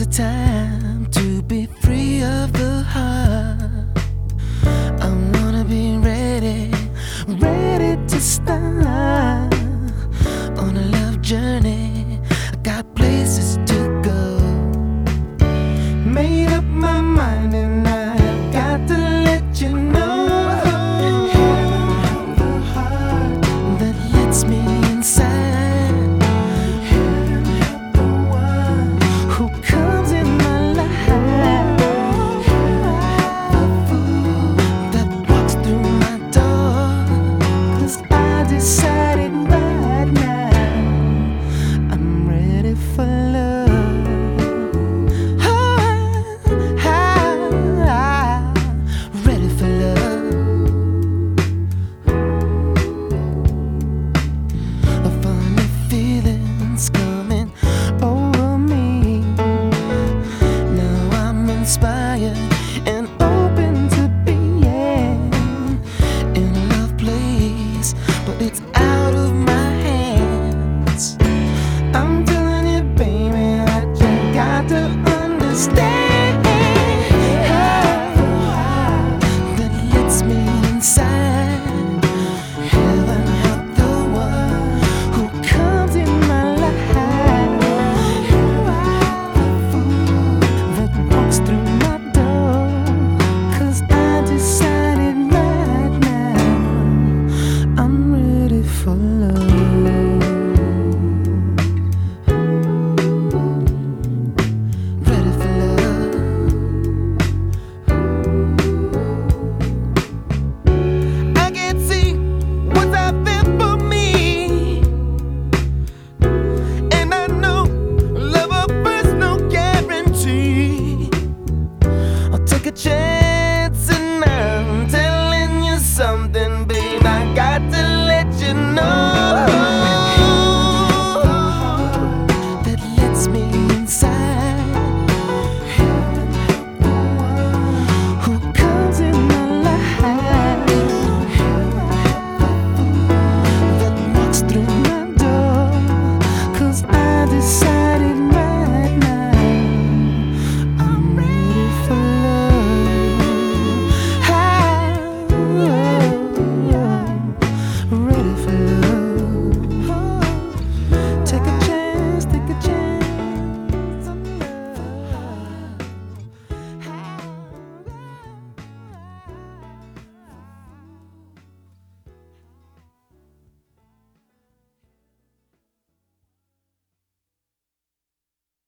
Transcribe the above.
time to be free of the heart. I wanna be ready, ready to start on a love journey. I got places to go. Made up my mind and I've got to let you know. Heaven help the heart that lets me inside. Heaven help the one who comes in my life. Heaven help the fool that walks through my door. 'Cause I decided right now I'm ready for love. Ready for love. Funny feelings coming over me. Now I'm inspired